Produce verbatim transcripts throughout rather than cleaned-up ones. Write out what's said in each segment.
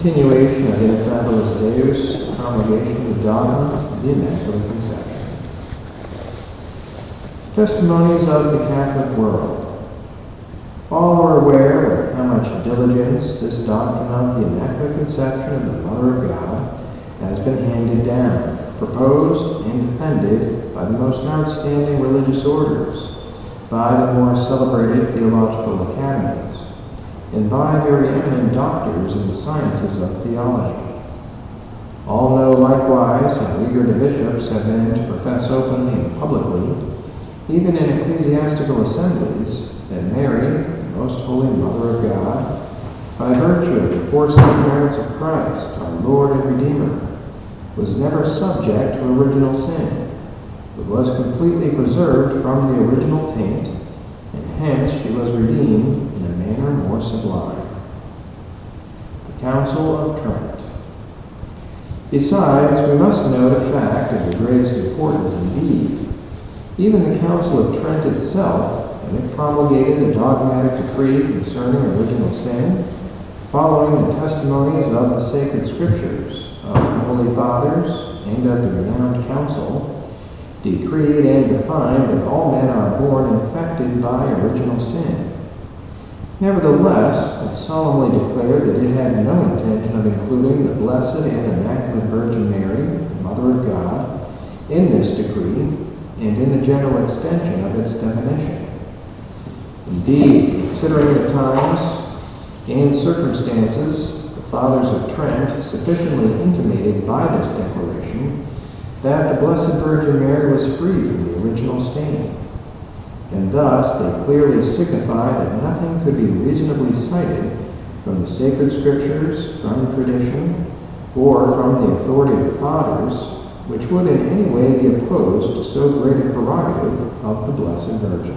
Continuation of In Fabulous Deus, Promulgation of the Dogma of the Immaculate Conception. Testimonies of the Catholic World. All are aware with how much diligence this doctrine of the Immaculate Conception of the Mother of God has been handed down, proposed, and defended by the most outstanding religious orders, by the more celebrated theological academies, and by very eminent doctors in the sciences of theology. All know likewise how eager the bishops have been to profess openly and publicly, even in ecclesiastical assemblies, that Mary, the most holy Mother of God, by virtue of the foresaid merits of Christ, our Lord and Redeemer, was never subject to original sin, but was completely preserved from the original taint, and hence she was redeemed in a manner more sublime. The Council of Trent. Besides, we must note a fact of the greatest importance indeed. Even the Council of Trent itself, when it promulgated a dogmatic decree concerning original sin, following the testimonies of the sacred scriptures, of the Holy Fathers, and of the renowned Council, decreed and defined that all men are born infected by original sin. Nevertheless, it solemnly declared that it had no intention of including the Blessed and Immaculate Virgin Mary, the Mother of God, in this decree and in the general extension of its definition. Indeed, considering the times and circumstances, the Fathers of Trent sufficiently intimated by this declaration that the Blessed Virgin Mary was free from the original stain, and thus they clearly signify that nothing could be reasonably cited from the sacred scriptures, from tradition, or from the authority of the Fathers, which would in any way be opposed to so great a prerogative of the Blessed Virgin.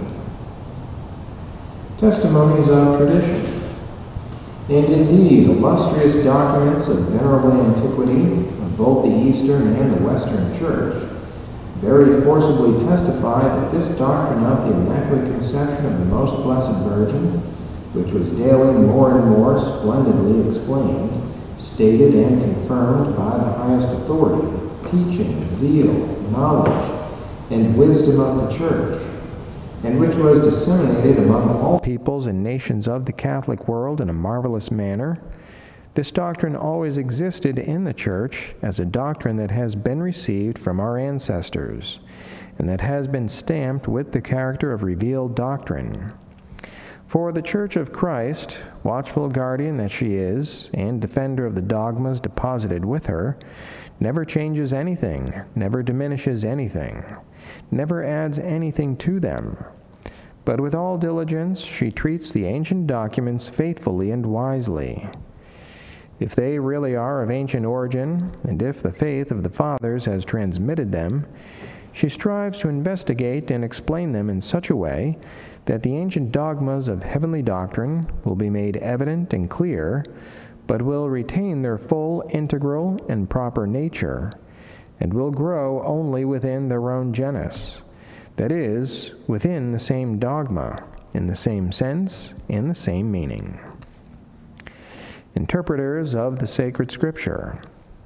Testimonies of tradition. And indeed, illustrious documents of venerable antiquity, both the Eastern and the Western Church, very forcibly testify that this doctrine of the Immaculate Conception of the Most Blessed Virgin, which was daily more and more splendidly explained, stated and confirmed by the highest authority, teaching, zeal, knowledge, and wisdom of the Church, and which was disseminated among all peoples and nations of the Catholic world in a marvelous manner. This doctrine always existed in the Church as a doctrine that has been received from our ancestors, and that has been stamped with the character of revealed doctrine. For the Church of Christ, watchful guardian that she is, and defender of the dogmas deposited with her, never changes anything, never diminishes anything, never adds anything to them. But with all diligence she treats the ancient documents faithfully and wisely. If they really are of ancient origin, and if the faith of the Fathers has transmitted them, she strives to investigate and explain them in such a way that the ancient dogmas of heavenly doctrine will be made evident and clear, but will retain their full, integral, and proper nature, and will grow only within their own genus, that is, within the same dogma, in the same sense, in the same meaning. Interpreters of the sacred scripture.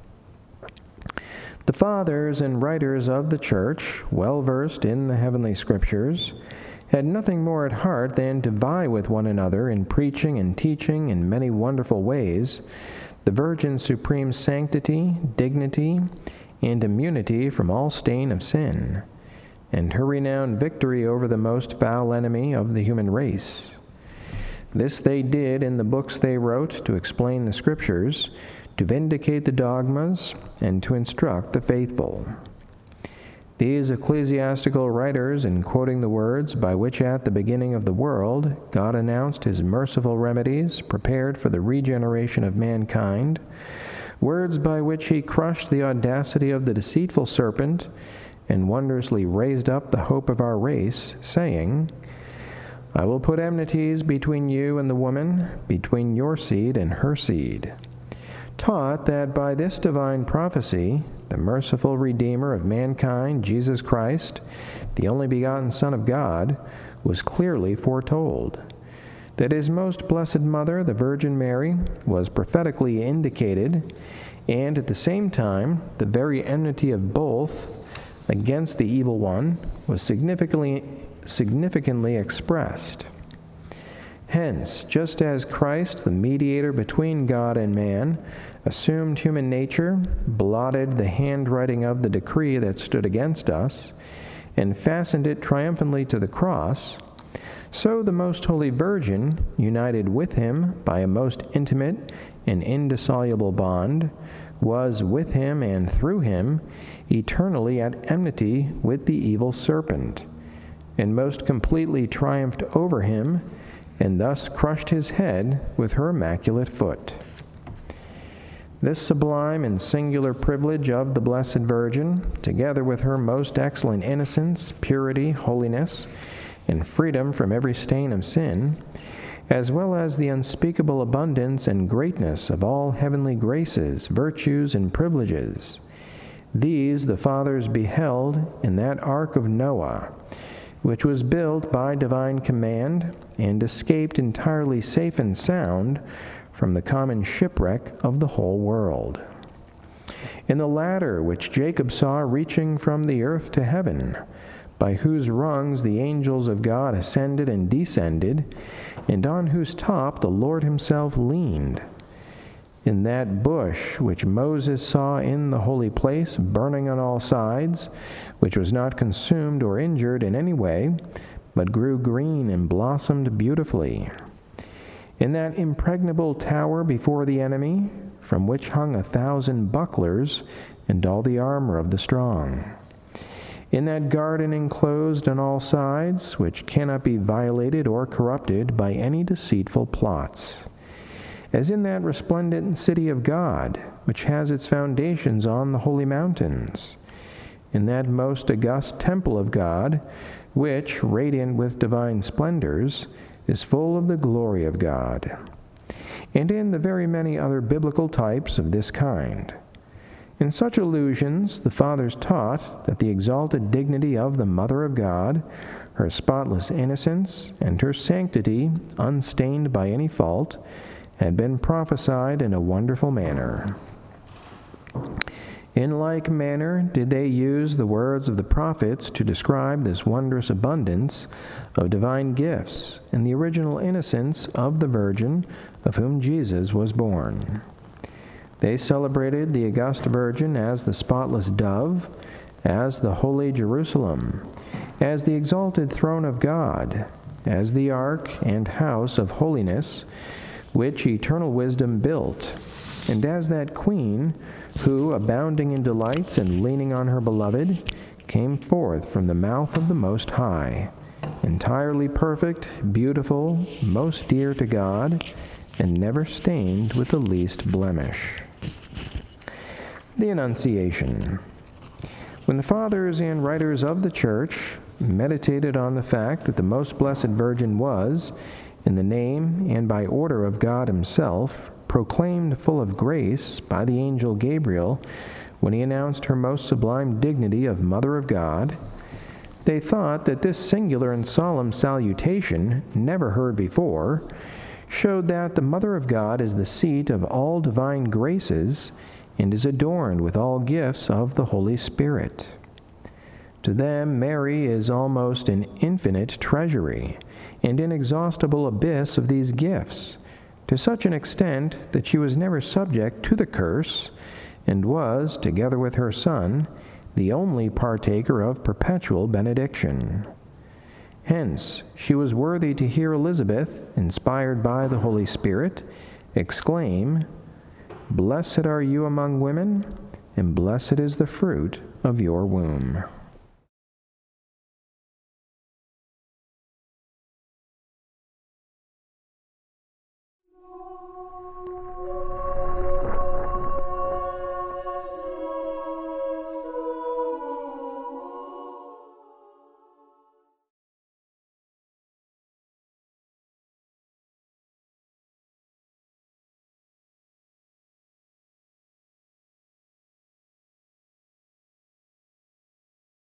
The Fathers and writers of the Church, well versed in the heavenly scriptures, had nothing more at heart than to vie with one another in preaching and teaching in many wonderful ways the Virgin's supreme sanctity, dignity, and immunity from all stain of sin, and her renowned victory over the most foul enemy of the human race. This they did in the books they wrote to explain the Scriptures, to vindicate the dogmas, and to instruct the faithful. These ecclesiastical writers, in quoting the words by which at the beginning of the world God announced his merciful remedies prepared for the regeneration of mankind, words by which he crushed the audacity of the deceitful serpent, and wondrously raised up the hope of our race, saying, I will put enmities between you and the woman, between your seed and her seed, taught that by this divine prophecy, the merciful Redeemer of mankind, Jesus Christ, the only begotten Son of God, was clearly foretold. that his most blessed mother, the Virgin Mary, was prophetically indicated, and at the same time, the very enmity of both against the evil one was significantly, significantly expressed. Hence, just as Christ, the mediator between God and man, assumed human nature, blotted the handwriting of the decree that stood against us, and fastened it triumphantly to the cross, so the Most Holy Virgin, united with him by a most intimate and indissoluble bond, was with him and through him eternally at enmity with the evil serpent, and most completely triumphed over him, and thus crushed his head with her immaculate foot. This sublime and singular privilege of the Blessed Virgin, together with her most excellent innocence, purity, holiness, and freedom from every stain of sin, as well as the unspeakable abundance and greatness of all heavenly graces, virtues, and privileges, these the fathers beheld in that ark of Noah, which was built by divine command and escaped entirely safe and sound from the common shipwreck of the whole world. In the ladder which Jacob saw reaching from the earth to heaven, by whose rungs the angels of God ascended and descended, and on whose top the Lord himself leaned. In that bush which Moses saw in the holy place, burning on all sides, which was not consumed or injured in any way, but grew green and blossomed beautifully. In that impregnable tower before the enemy, from which hung a thousand bucklers and all the armor of the strong. In that garden enclosed on all sides, which cannot be violated or corrupted by any deceitful plots. As in that resplendent city of God, which has its foundations on the holy mountains. In that most august temple of God, which, radiant with divine splendors, is full of the glory of God. And in the very many other biblical types of this kind. In such allusions, the fathers taught that the exalted dignity of the Mother of God, her spotless innocence, and her sanctity, unstained by any fault, had been prophesied in a wonderful manner. In like manner did they use the words of the prophets to describe this wondrous abundance of divine gifts and the original innocence of the Virgin of whom Jesus was born. They celebrated the august Virgin as the spotless dove, as the holy Jerusalem, as the exalted throne of God, as the ark and house of holiness, which eternal wisdom built, and as that queen who, abounding in delights and leaning on her beloved, came forth from the mouth of the Most High, entirely perfect, beautiful, most dear to God, and never stained with the least blemish. The Annunciation. When the fathers and writers of the Church meditated on the fact that the Most Blessed Virgin was, in the name and by order of God himself, proclaimed full of grace by the angel Gabriel when he announced her most sublime dignity of Mother of God, they thought that this singular and solemn salutation, never heard before, showed that the Mother of God is the seat of all divine graces and is adorned with all gifts of the Holy Spirit. To them, Mary is almost an infinite treasury and inexhaustible abyss of these gifts, to such an extent that she was never subject to the curse, and was, together with her Son, the only partaker of perpetual benediction. Hence, she was worthy to hear Elizabeth, inspired by the Holy Spirit, exclaim, "Blessed are you among women, and blessed is the fruit of your womb."